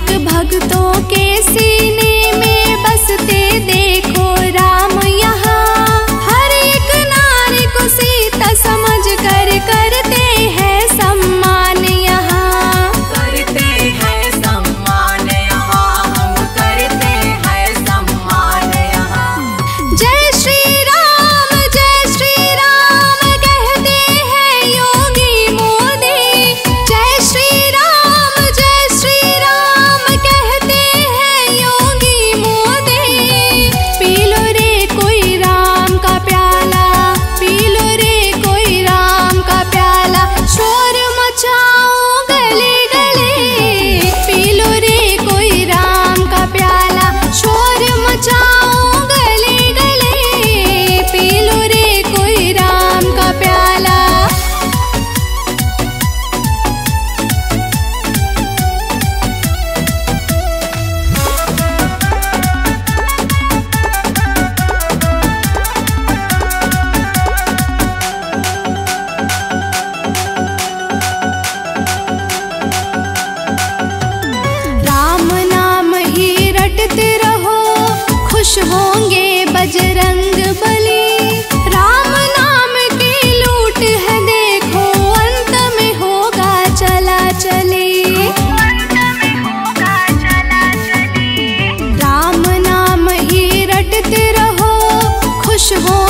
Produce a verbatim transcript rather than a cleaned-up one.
एक भक्तों के सीने में बसते देखो राम यहाँ। हर एक नारी को सीता समझ कर करते हैं सम्मान यहाँ। करते हैं सम्मान यहाँ, हम करते हैं सम्मान यहाँ। जय श्री राम जय श्री राम कहते हैं योगी मोदी। जय श्री राम जय श्री राम कहते हैं योगी मोदी। पी लो रे कोई राम का प्याला, पी लो रे कोई राम का प्याला, शोर मचाओ गले गले। पी लो रे कोई राम का प्याला, शोर मचाओ गले गले। पी लो रे कोई राम का प्याला। राम नाम ही रटते रहो, खुश होंगे बजरंग बली। राम नाम की लूट है देखो, अंत में होगा चला चली। राम नाम ही रटते रहो, खुश हो